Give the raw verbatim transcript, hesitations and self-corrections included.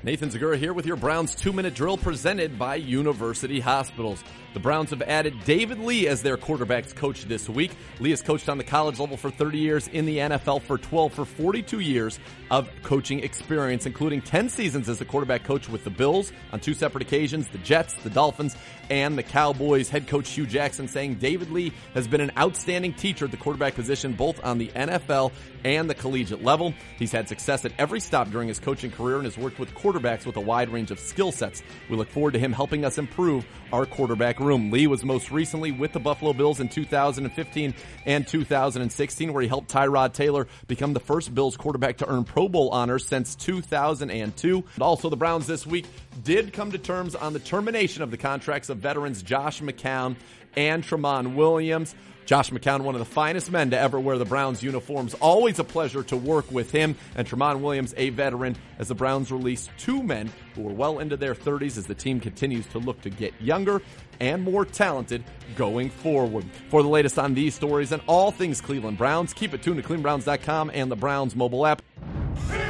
Nathan Zagura here with your Browns two-minute drill presented by University Hospitals. The Browns have added David Lee as their quarterbacks coach this week. Lee has coached on the college level for thirty years, in the N F L for twelve, for forty-two years of coaching experience, including ten seasons as a quarterback coach with the Bills on two separate occasions, the Jets, the Dolphins, and the Cowboys. Head coach Hugh Jackson saying David Lee has been an outstanding teacher at the quarterback position, both on the N F L and the collegiate level. He's had success at every stop during his coaching career and has worked with quarterbacks with a wide range of skill sets. We look forward to him helping us improve our quarterback room. Lee was most recently with the Buffalo Bills in two thousand fifteen and two thousand sixteen, where he helped Tyrod Taylor become the first Bills quarterback to earn Pro Bowl honors since two thousand two. And also, the Browns this week did come to terms on the termination of the contracts of veterans Josh McCown and Tramon Williams. Josh McCown, one of the finest men to ever wear the Browns uniforms. Always a pleasure to work with him. And Tramon Williams, a veteran, as the Browns release two men who are well into their thirties as the team continues to look to get younger and more talented going forward. For the latest on these stories and all things Cleveland Browns, keep it tuned to Cleveland Browns dot com and the Browns mobile app.